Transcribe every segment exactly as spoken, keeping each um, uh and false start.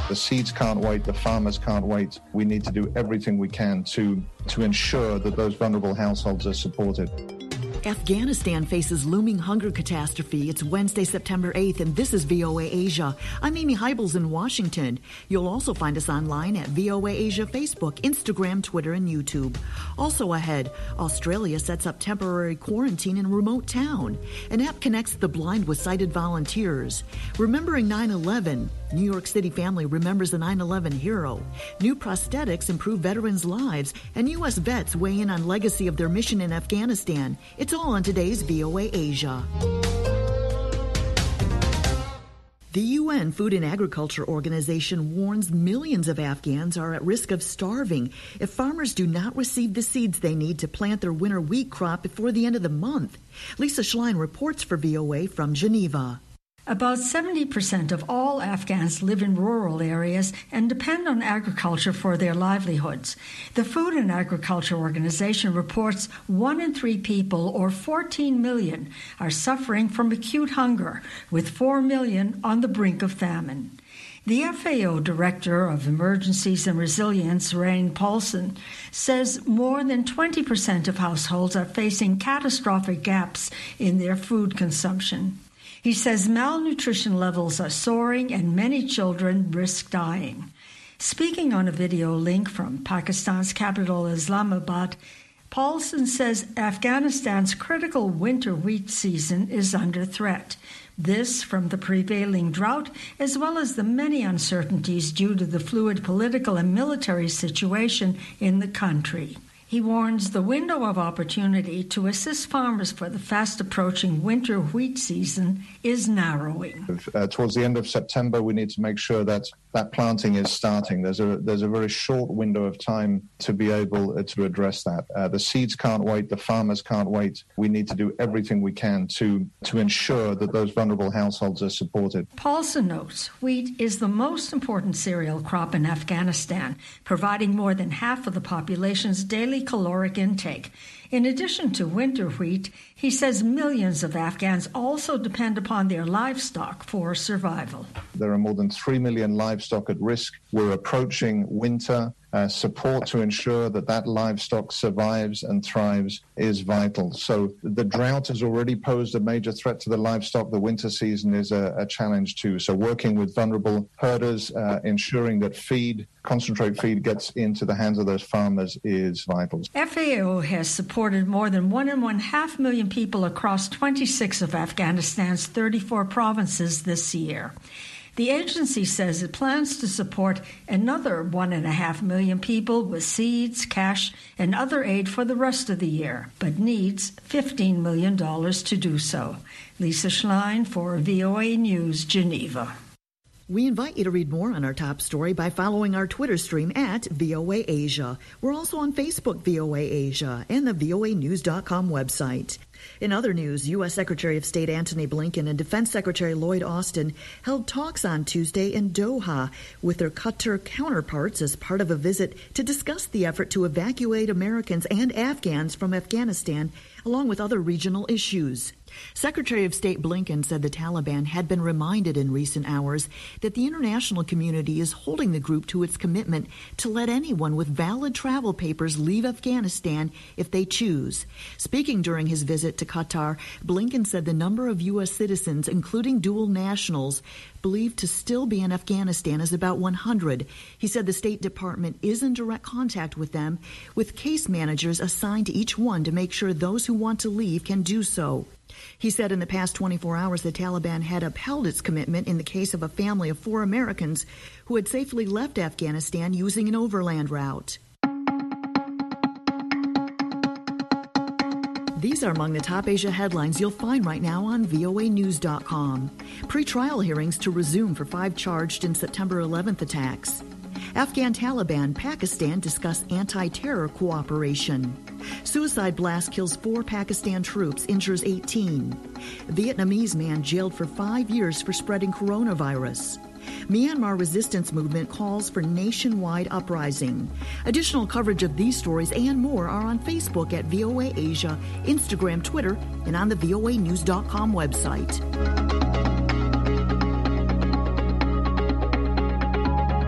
The seeds can't wait. The farmers can't wait. We need to do everything we can to, to ensure that those vulnerable households are supported. Afghanistan faces looming hunger catastrophe. It's Wednesday, September eighth, and this is V O A Asia. I'm Amy Heibels in Washington. You'll also find us online at V O A Asia Facebook, Instagram, Twitter, and YouTube. Also ahead, Australia sets up temporary quarantine in a remote town. An app connects the blind with sighted volunteers. Remembering nine eleven, New York City family remembers a nine eleven hero. New prosthetics improve veterans' lives, and U S vets weigh in on legacy of their mission in Afghanistan. It's all on today's V O A Asia. The U N Food and Agriculture Organization warns millions of Afghans are at risk of starving if farmers do not receive the seeds they need to plant their winter wheat crop before the end of the month. Lisa Schlein reports for V O A from Geneva. About seventy percent of all Afghans live in rural areas and depend on agriculture for their livelihoods. The Food and Agriculture Organization reports one in three people, or fourteen million, are suffering from acute hunger, with four million on the brink of famine. The F A O Director of Emergencies and Resilience, Rain Paulson, says more than twenty percent of households are facing catastrophic gaps in their food consumption. He says malnutrition levels are soaring and many children risk dying. Speaking on a video link from Pakistan's capital Islamabad, Paulson says Afghanistan's critical winter wheat season is under threat. This from the prevailing drought, as well as the many uncertainties due to the fluid political and military situation in the country. He warns the window of opportunity to assist farmers for the fast-approaching winter wheat season is narrowing. Uh, towards the end of September, we need to make sure that that planting is starting. There's a there's a very short window of time to be able uh, to address that. Uh, the seeds can't wait. The farmers can't wait. We need to do everything we can to, to ensure that those vulnerable households are supported. Paulson notes wheat is the most important cereal crop in Afghanistan, providing more than half of the population's daily caloric intake. In addition to winter wheat, he says millions of Afghans also depend upon their livestock for survival. There are more than three million livestock at risk. We're approaching winter. Uh, support to ensure that that livestock survives and thrives is vital. So the drought has already posed a major threat to the livestock. The winter season is a, a challenge too. So working with vulnerable herders, uh, ensuring that feed, concentrate feed gets into the hands of those farmers is vital. F A O has supported more than one and one half million people across twenty-six of Afghanistan's thirty-four provinces this year. The agency says it plans to support another one and a half million people with seeds, cash, and other aid for the rest of the year, but needs fifteen million dollars to do so. Lisa Schlein for V O A News, Geneva. We invite you to read more on our top story by following our Twitter stream at V O A Asia. We're also on Facebook, V O A Asia, and the V O A news dot com website. In other news, U S. Secretary of State Antony Blinken and Defense Secretary Lloyd Austin held talks on Tuesday in Doha with their Qatar counterparts as part of a visit to discuss the effort to evacuate Americans and Afghans from Afghanistan, along with other regional issues. Secretary of State Blinken said the Taliban had been reminded in recent hours that the international community is holding the group to its commitment to let anyone with valid travel papers leave Afghanistan if they choose. Speaking during his visit to Qatar, Blinken said the number of U S citizens, including dual nationals, believed to still be in Afghanistan is about one hundred. He said the State Department is in direct contact with them, with case managers assigned to each one to make sure those who want to leave can do so. He said in the past twenty-four hours the Taliban had upheld its commitment in the case of a family of four Americans who had safely left Afghanistan using an overland route. These are among the top Asia headlines you'll find right now on V O A news dot com. Pre-trial hearings to resume for five charged in September eleventh attacks. Afghan Taliban, Pakistan discuss anti-terror cooperation. Suicide blast kills four Pakistan troops, injures eighteen. Vietnamese man jailed for five years for spreading coronavirus. Myanmar resistance movement calls for nationwide uprising. Additional coverage of these stories and more are on Facebook at V O A Asia, Instagram, Twitter, and on the V O A news dot com website.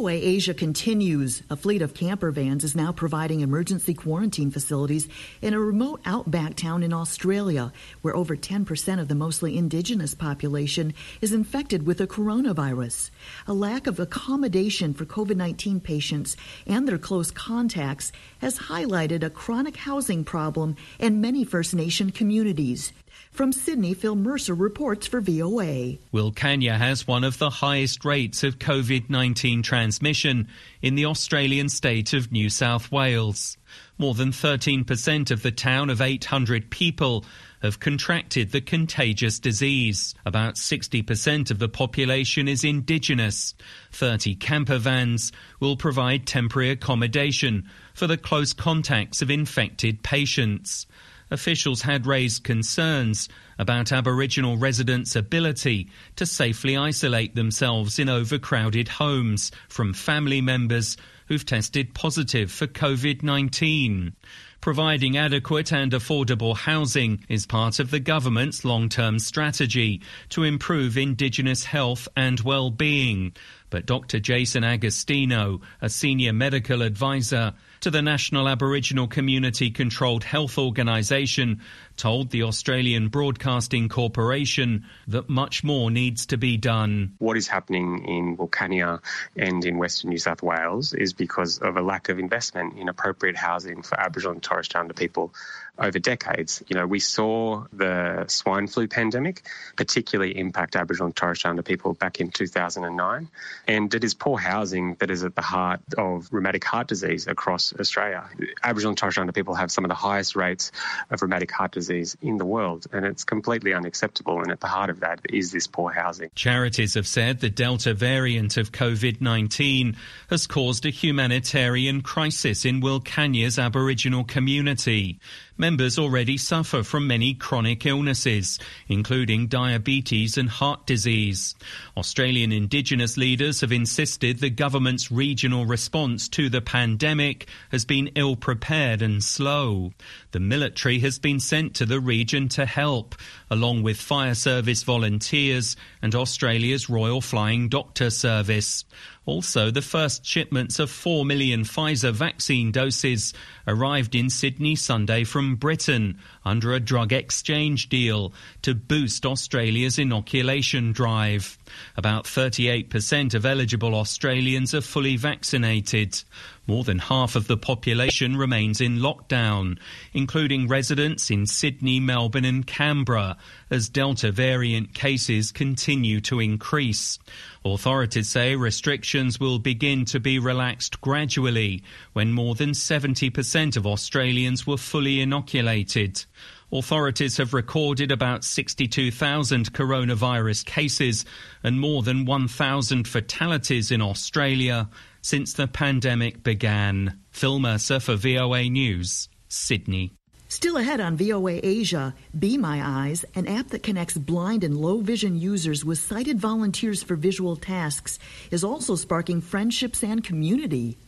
O A Asia continues. A fleet of camper vans is now providing emergency quarantine facilities in a remote outback town in Australia, where over ten percent of the mostly indigenous population is infected with the coronavirus. A lack of accommodation for COVID nineteen patients and their close contacts has highlighted a chronic housing problem in many First Nation communities. From Sydney, Phil Mercer reports for V O A. Wilcannia has one of the highest rates of COVID nineteen transmission in the Australian state of New South Wales. More than thirteen percent of the town of eight hundred people have contracted the contagious disease. About sixty percent of the population is Indigenous. thirty camper vans will provide temporary accommodation for the close contacts of infected patients. Officials had raised concerns about Aboriginal residents' ability to safely isolate themselves in overcrowded homes from family members who've tested positive for COVID nineteen. Providing adequate and affordable housing is part of the government's long-term strategy to improve Indigenous health and well-being. But Doctor Jason Agostino, a senior medical advisor to the National Aboriginal Community Controlled Health Organisation, told the Australian Broadcasting Corporation that much more needs to be done. What is happening in Wilcannia and in Western New South Wales is because of a lack of investment in appropriate housing for Aboriginal and Torres Strait Islander people over decades. You know, we saw the swine flu pandemic particularly impact Aboriginal and Torres Strait Islander people back in two thousand nine. And it is poor housing that is at the heart of rheumatic heart disease across Australia. Aboriginal and Torres Strait Islander people have some of the highest rates of rheumatic heart disease in the world, and it's completely unacceptable. And at the heart of that is this poor housing. Charities have said the Delta variant of COVID nineteen has caused a humanitarian crisis in Wilcannia's Aboriginal community. Members already suffer from many chronic illnesses, including diabetes and heart disease. Australian Indigenous leaders have insisted the government's regional response to the pandemic has been ill-prepared and slow. The military has been sent to the region to help, along with fire service volunteers and Australia's Royal Flying Doctor Service. Also, the first shipments of four million Pfizer vaccine doses arrived in Sydney Sunday from Britain under a drug exchange deal to boost Australia's inoculation drive. About thirty-eight percent of eligible Australians are fully vaccinated. More than half of the population remains in lockdown, including residents in Sydney, Melbourne and Canberra, as Delta variant cases continue to increase. Authorities say restrictions will begin to be relaxed gradually when more than seventy percent of Australians were fully inoculated. Authorities have recorded about sixty-two thousand coronavirus cases and more than one thousand fatalities in Australia since the pandemic began. Phil Mercer for V O A News, Sydney. Still ahead on V O A Asia, Be My Eyes, an app that connects blind and low vision users with sighted volunteers for visual tasks, is also sparking friendships and community.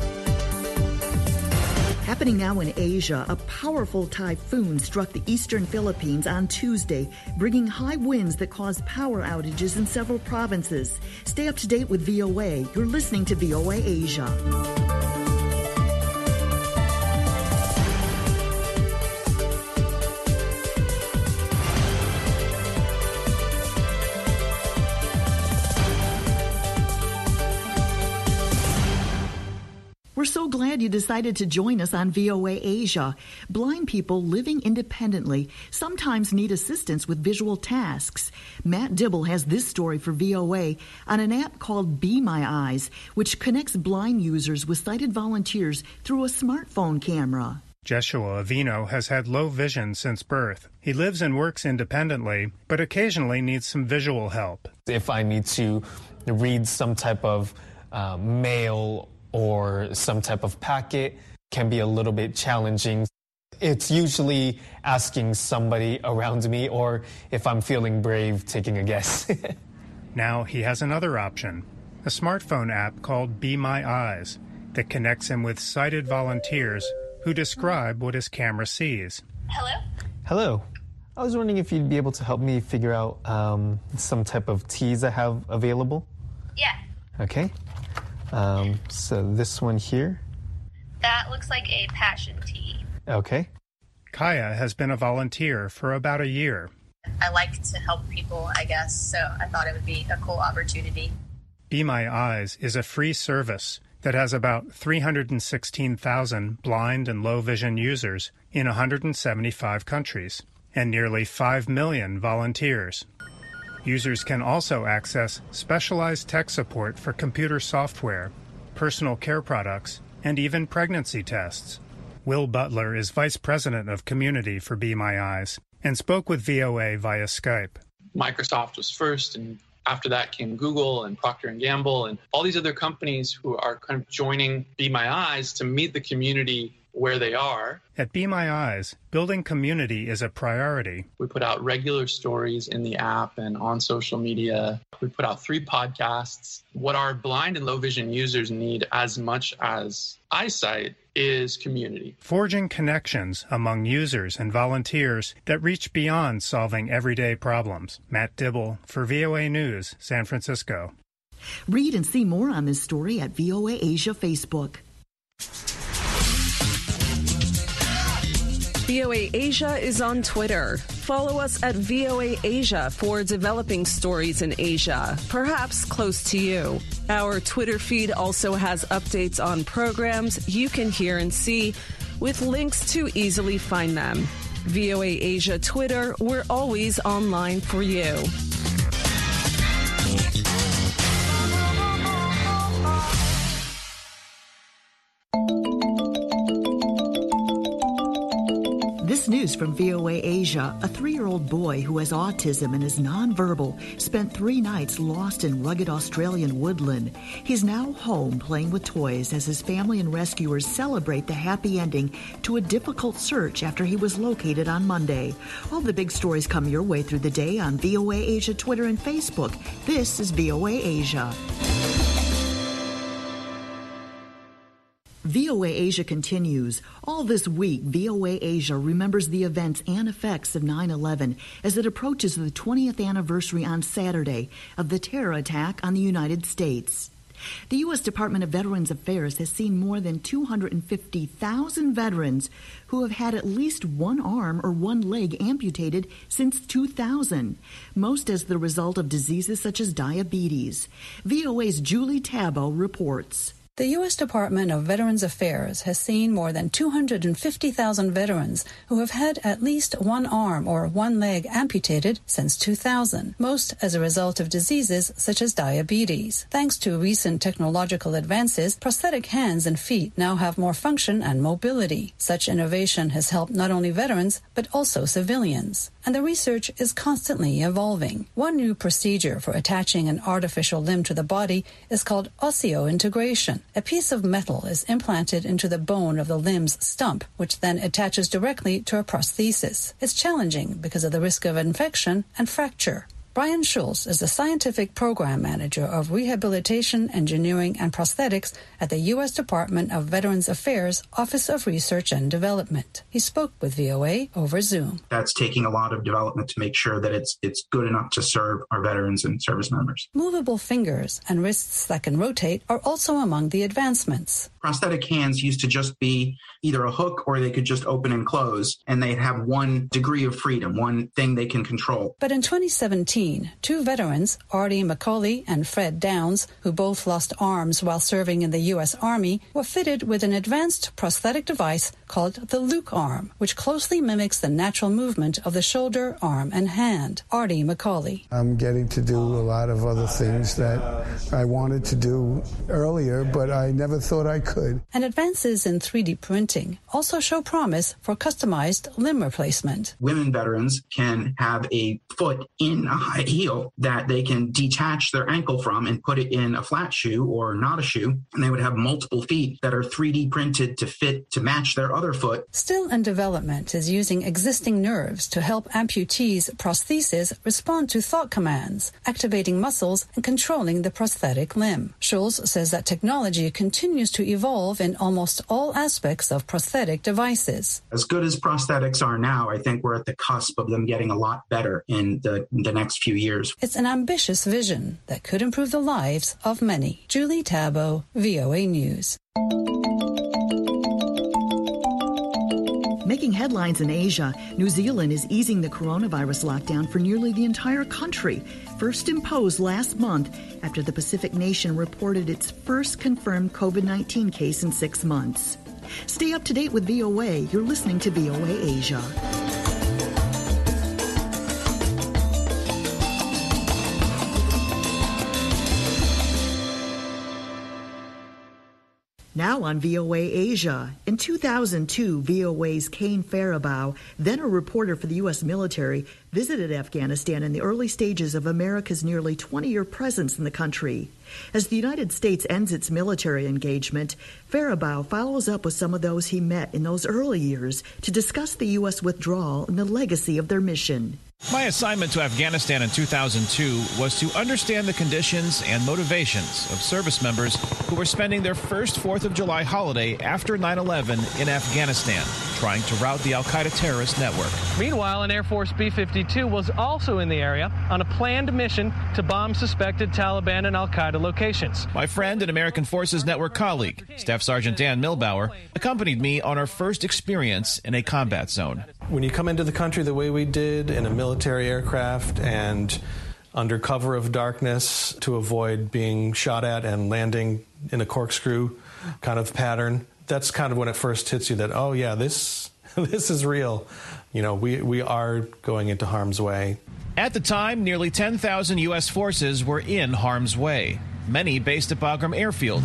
Happening now in Asia, a powerful typhoon struck the eastern Philippines on Tuesday, bringing high winds that caused power outages in several provinces. Stay up to date with V O A. You're listening to V O A Asia. We're so glad you decided to join us on V O A Asia. Blind people living independently sometimes need assistance with visual tasks. Matt Dibble has this story for V O A on an app called Be My Eyes, which connects blind users with sighted volunteers through a smartphone camera. Joshua Avino has had low vision since birth. He lives and works independently, but occasionally needs some visual help. If I need to read some type of uh, mail or some type of packet, can be a little bit challenging. It's usually asking somebody around me, or if I'm feeling brave, taking a guess. Now he has another option, a smartphone app called Be My Eyes that connects him with sighted volunteers who describe what his camera sees. Hello? Hello. I was wondering if you'd be able to help me figure out um, some type of teas I have available. Yeah. Okay. Um, so this one here. That looks like a passion tea. Okay. Kaya has been a volunteer for about a year. I like to help people, I guess, so I thought it would be a cool opportunity. Be My Eyes is a free service that has about three hundred sixteen thousand blind and low vision users in one hundred seventy-five countries and nearly five million volunteers. Users can also access specialized tech support for computer software, personal care products, and even pregnancy tests. Will Butler is Vice President of Community for Be My Eyes and spoke with V O A via Skype. Microsoft was first, and after that came Google and Procter and Gamble and all these other companies who are kind of joining Be My Eyes to meet the community where they are. At Be My Eyes, building community is a priority. We put out regular stories in the app and on social media. We put out three podcasts. What our blind and low vision users need as much as eyesight is community. Forging connections among users and volunteers that reach beyond solving everyday problems. Matt Dibble for V O A News, San Francisco. Read and see more on this story at V O A Asia Facebook. V O A Asia is on Twitter. Follow us at V O A Asia for developing stories in Asia, perhaps close to you. Our Twitter feed also has updates on programs you can hear and see with links to easily find them. V O A Asia Twitter, we're always online for you. This news from V O A Asia. A three-year-old boy who has autism and is nonverbal spent three nights lost in rugged Australian woodland. He's now home playing with toys as his family and rescuers celebrate the happy ending to a difficult search after he was located on Monday. All the big stories come your way through the day on V O A Asia Twitter and Facebook. This is V O A Asia. V O A Asia continues. All this week, V O A Asia remembers the events and effects of nine eleven as it approaches the twentieth anniversary on Saturday of the terror attack on the United States. The U S Department of Veterans Affairs has seen more than two hundred fifty thousand veterans who have had at least one arm or one leg amputated since two thousand, most as the result of diseases such as diabetes. V O A's Julie Tabo reports. The U S Department of Veterans Affairs has seen more than two hundred fifty thousand veterans who have had at least one arm or one leg amputated since two thousand, most as a result of diseases such as diabetes. Thanks to recent technological advances, prosthetic hands and feet now have more function and mobility. Such innovation has helped not only veterans, but also civilians. And the research is constantly evolving. One new procedure for attaching an artificial limb to the body is called osseointegration. A piece of metal is implanted into the bone of the limb's stump, which then attaches directly to a prosthesis. It's challenging because of the risk of infection and fracture. Brian Schulz is the Scientific Program Manager of Rehabilitation, Engineering, and Prosthetics at the U S Department of Veterans Affairs Office of Research and Development. He spoke with V O A over Zoom. That's taking a lot of development to make sure that it's it's good enough to serve our veterans and service members. Movable fingers and wrists that can rotate are also among the advancements. Prosthetic hands used to just be either a hook or they could just open and close, and they'd have one degree of freedom, one thing they can control. But in twenty seventeen, two veterans, Artie McCauley and Fred Downs, who both lost arms while serving in the U S Army, were fitted with an advanced prosthetic device called the Luke arm, which closely mimics the natural movement of the shoulder, arm, and hand. Artie McCauley. I'm getting to do a lot of other things that I wanted to do earlier, but I never thought I could. And advances in three D printing also show promise for customized limb replacement. Women veterans can have a foot in a high heel that they can detach their ankle from and put it in a flat shoe or not a shoe, and they would have multiple feet that are three D printed to fit to match their other foot. Still in development is using existing nerves to help amputees' prostheses respond to thought commands, activating muscles and controlling the prosthetic limb. Schulz says that technology continues to evolve in almost all aspects of prosthetic devices. As good as prosthetics are now, I think we're at the cusp of them getting a lot better in the, in the next few years. It's an ambitious vision that could improve the lives of many. Julie Tabo, V O A News. Making headlines in Asia, New Zealand is easing the coronavirus lockdown for nearly the entire country, first imposed last month after the Pacific nation reported its first confirmed COVID nineteen case in six months. Stay up to date with V O A. You're listening to V O A Asia. Now on V O A Asia. In two thousand two, V O A's Kane Faribault, then a reporter for the U S military, visited Afghanistan in the early stages of America's nearly twenty-year presence in the country. As the United States ends its military engagement, Faribault follows up with some of those he met in those early years to discuss the U S withdrawal and the legacy of their mission. My assignment to Afghanistan in two thousand two was to understand the conditions and motivations of service members who were spending their first fourth of July holiday after nine eleven in Afghanistan, trying to rout the al-Qaeda terrorist network. Meanwhile, an Air Force B fifty-two was also in the area on a planned mission to bomb suspected Taliban and al-Qaeda locations. My friend and American Forces Network colleague, Staff Sergeant Dan Milbauer, accompanied me on our first experience in a combat zone. When you come into the country the way we did in a military aircraft and under cover of darkness to avoid being shot at and landing in a corkscrew kind of pattern, that's kind of when it first hits you that, oh yeah, this this is real. You know, we, we are going into harm's way. At the time, nearly ten thousand U S forces were in harm's way, many based at Bagram Airfield,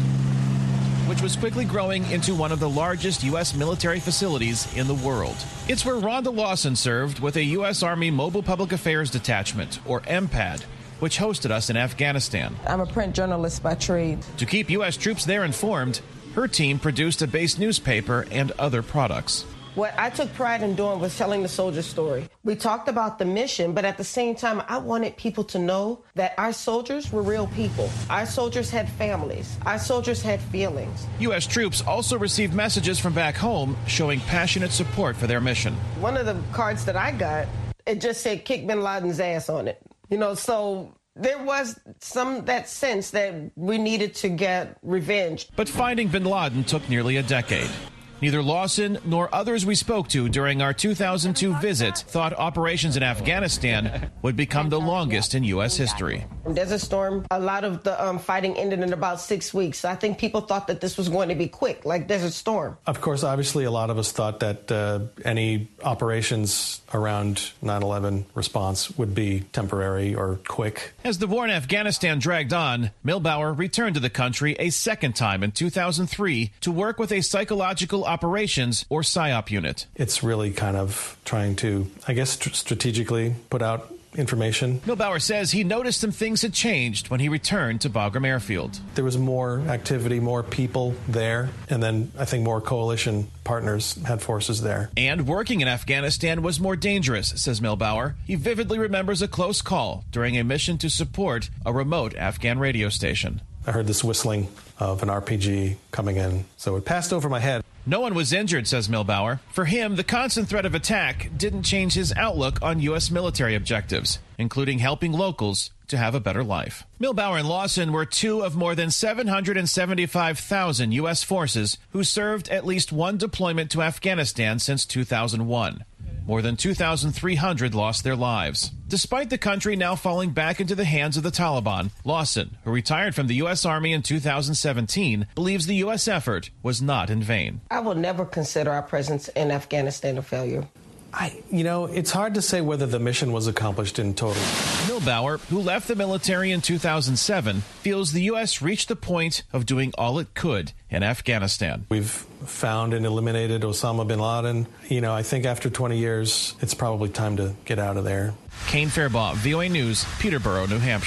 which was quickly growing into one of the largest U S military facilities in the world. It's where Rhonda Lawson served with a U S Army Mobile Public Affairs Detachment, or M PAD, which hosted us in Afghanistan. I'm a print journalist by trade. To keep U S troops there informed, her team produced a base newspaper and other products. What I took pride in doing was telling the soldier story. We talked about the mission, but at the same time, I wanted people to know that our soldiers were real people. Our soldiers had families. Our soldiers had feelings. U S troops also received messages from back home showing passionate support for their mission. One of the cards that I got, it just said, kick bin Laden's ass on it. You know, so there was some that sense that we needed to get revenge. But finding bin Laden took nearly a decade. Neither Lawson nor others we spoke to during our two thousand two visit thought operations in Afghanistan would become the longest in U S history. In Desert Storm, a lot of the um, fighting ended in about six weeks. I think people thought that this was going to be quick, like Desert Storm. Of course, obviously, a lot of us thought that uh, any operations around nine eleven response would be temporary or quick. As the war in Afghanistan dragged on, Milbauer returned to the country a second time in two thousand three to work with a psychological operations or PSYOP unit. It's really kind of trying to, I guess, st- strategically put out information. Milbauer says he noticed some things had changed when he returned to Bagram Airfield. There was more activity, more people there, and then I think more coalition partners had forces there. And working in Afghanistan was more dangerous, says Milbauer. He vividly remembers a close call during a mission to support a remote Afghan radio station. I heard this whistling of an R P G coming in, so it passed over my head. No one was injured, says Milbauer. For him, the constant threat of attack didn't change his outlook on U S military objectives, including helping locals to have a better life. Milbauer and Lawson were two of more than seven hundred seventy-five thousand U S forces who served at least one deployment to Afghanistan since two thousand one. More than two thousand three hundred lost their lives. Despite the country now falling back into the hands of the Taliban, Lawson, who retired from the U S Army in two thousand seventeen, believes the U S effort was not in vain. I will never consider our presence in Afghanistan a failure. I, you know, it's hard to say whether the mission was accomplished in total. Milbauer, who left the military in two thousand seven, feels the U S reached the point of doing all it could in Afghanistan. We've found and eliminated Osama bin Laden. You know, I think after twenty years, it's probably time to get out of there. Kane Faribault, V O A News, Peterborough, New Hampshire.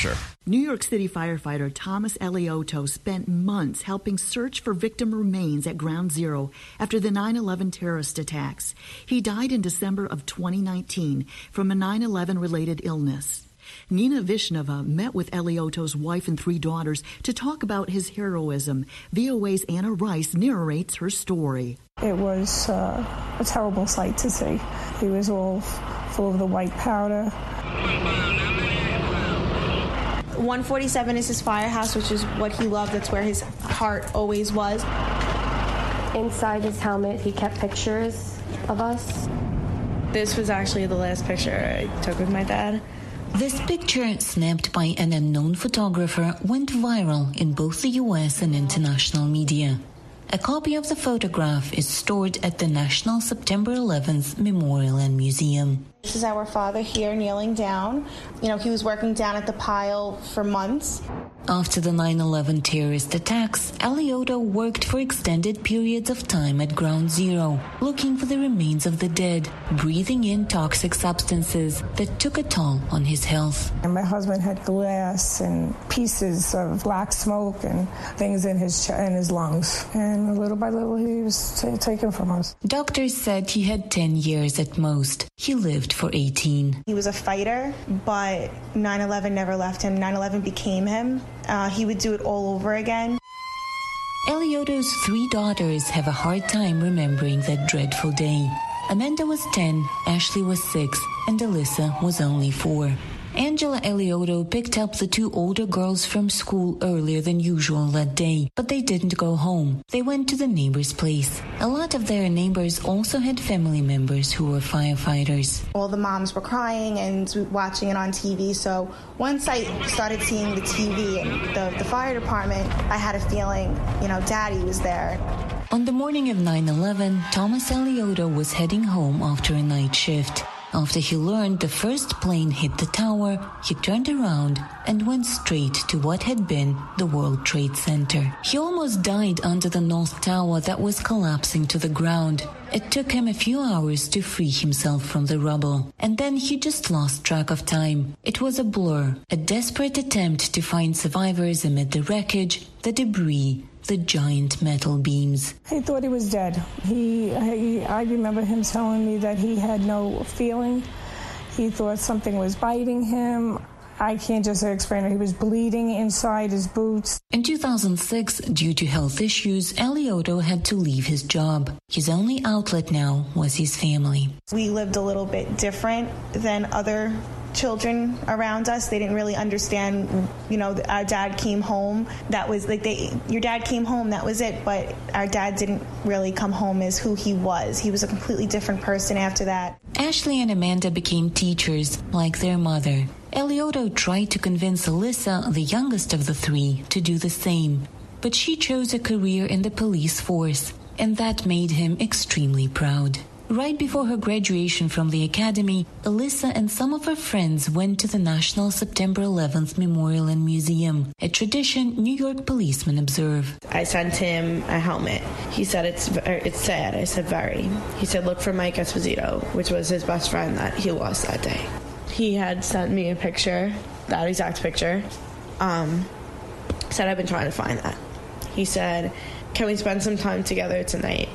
New York City firefighter Thomas Eliotto spent months helping search for victim remains at Ground Zero after the nine eleven terrorist attacks. He died in December of twenty nineteen from a nine eleven related illness. Nina Vishneva met with Eliotto's wife and three daughters to talk about his heroism. V O A's Anna Rice narrates her story. It was uh, a terrible sight to see. He was all full of the white powder. one forty-seven is his firehouse, which is what he loved. That's where his heart always was. Inside his helmet, he kept pictures of us. This was actually the last picture I took with my dad. This picture, snapped by an unknown photographer, went viral in both the U S and international media. A copy of the photograph is stored at the National September eleventh Memorial and Museum. This is our father here kneeling down. You know, he was working down at the pile for months. After the nine eleven terrorist attacks, Eliotto worked for extended periods of time at Ground Zero, looking for the remains of the dead, breathing in toxic substances that took a toll on his health. And my husband had glass and pieces of black smoke and things in his ch- in his lungs. And little by little, he was t- taken from us. Doctors said he had ten years at most. He lived for eighteen. He was a fighter, but nine eleven never left him. nine eleven became him. Uh, he would do it all over again. Eliotto's three daughters have a hard time remembering that dreadful day. Amanda was ten, Ashley was six, and Alyssa was only four. Angela Eliotto picked up the two older girls from school earlier than usual that day, but they didn't go home. They went to the neighbor's place. A lot of their neighbors also had family members who were firefighters. All the moms were crying and watching it on T V, so once I started seeing the T V and the, the fire department, I had a feeling, you know, Daddy was there. On the morning of nine eleven, Thomas Eliotto was heading home after a night shift. After he learned the first plane hit the tower, he turned around and went straight to what had been the World Trade Center. He almost died under the North Tower that was collapsing to the ground. It took him a few hours to free himself from the rubble, and then he just lost track of time. It was a blur, a desperate attempt to find survivors amid the wreckage, the debris, the giant metal beams. He thought he was dead. He, he, I remember him telling me that he had no feeling. He thought something was biting him. I can't just explain it. He was bleeding inside his boots. In two thousand six, due to health issues, Eliotto had to leave his job. His only outlet now was his family. We lived a little bit different than other children around us. They didn't really understand, you know, our dad came home. That was like, they, your dad came home, that was it. But our dad didn't really come home as who he was. He was a completely different person after that. Ashley and Amanda became teachers, like their mother. Eliotto tried to convince Alyssa, the youngest of the three, to do the same. But she chose a career in the police force, and that made him extremely proud. Right before her graduation from the academy, Alyssa and some of her friends went to the National September eleventh Memorial and Museum, a tradition New York policemen observe. I sent him a helmet. He said, it's it's sad. I said, very. He said, look for Mike Esposito, which was his best friend that he lost that day. He had sent me a picture, that exact picture. Um, said, I've been trying to find that. He said, can we spend some time together tonight?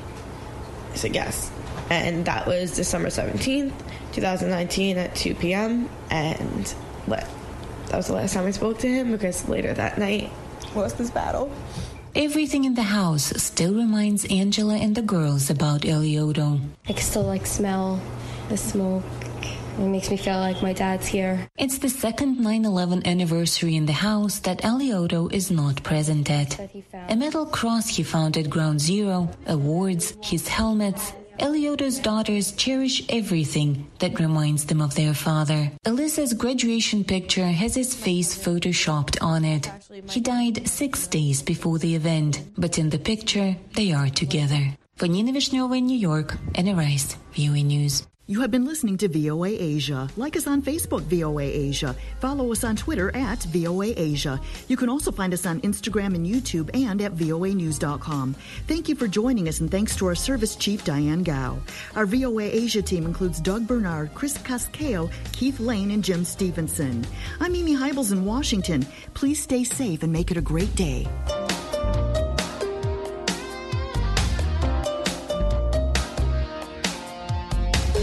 I said, yes. And that was December seventeenth, twenty nineteen at two p.m. And that was the last time I spoke to him, because later that night was this battle. Everything in the house still reminds Angela and the girls about Eliotto. I can still like smell the smoke. It makes me feel like my dad's here. It's the second nine eleven anniversary in the house that Eliotto is not present at. A metal cross he found at Ground Zero, awards, his helmets. Eliotto's daughters cherish everything that reminds them of their father. Alyssa's graduation picture has his face photoshopped on it. He died six days before the event, but in the picture, they are together. For Nina Vishneva in New York, Anna Rice, V O A News. You have been listening to V O A Asia. Like us on Facebook, V O A Asia. Follow us on Twitter at V O A Asia. You can also find us on Instagram and YouTube and at V O A news dot com. Thank you for joining us, and thanks to our service chief, Diane Gao. Our V O A Asia team includes Doug Bernard, Chris Cascao, Keith Lane, and Jim Stevenson. I'm Amy Heibels in Washington. Please stay safe and make it a great day.